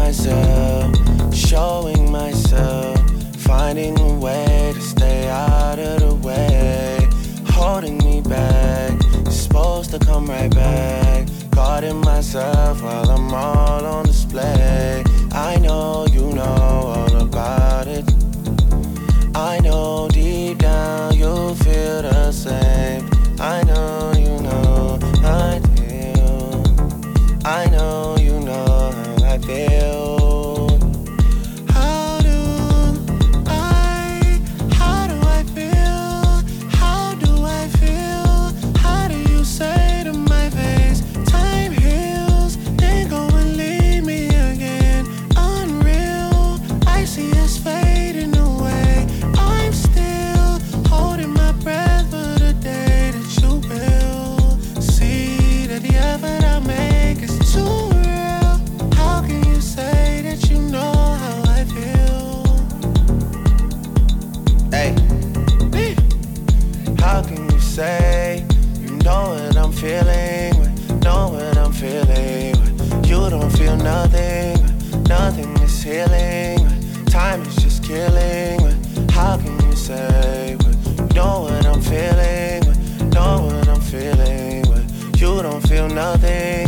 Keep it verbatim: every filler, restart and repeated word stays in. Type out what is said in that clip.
myself, showing myself, finding a way to stay out of the way, holding me back, you're supposed to come right back, guarding myself while I'm all on display. I know you know all about it, I know deep down you feel the same, I know you know I feel, I know you know how I feel. How do I, how do I feel, how do I feel, how do you say to my face, time heals, then go and leave me again, unreal, I see us fading away, I'm still holding my breath for the day that you will see that the effort I make is too real. How can you say that you know how I feel? Hey, how can you say you know what I'm feeling, know what I'm feeling? You don't feel nothing, nothing is healing, time is just killing. How can you say you know what I'm feeling, know what I'm feeling? You don't feel nothing,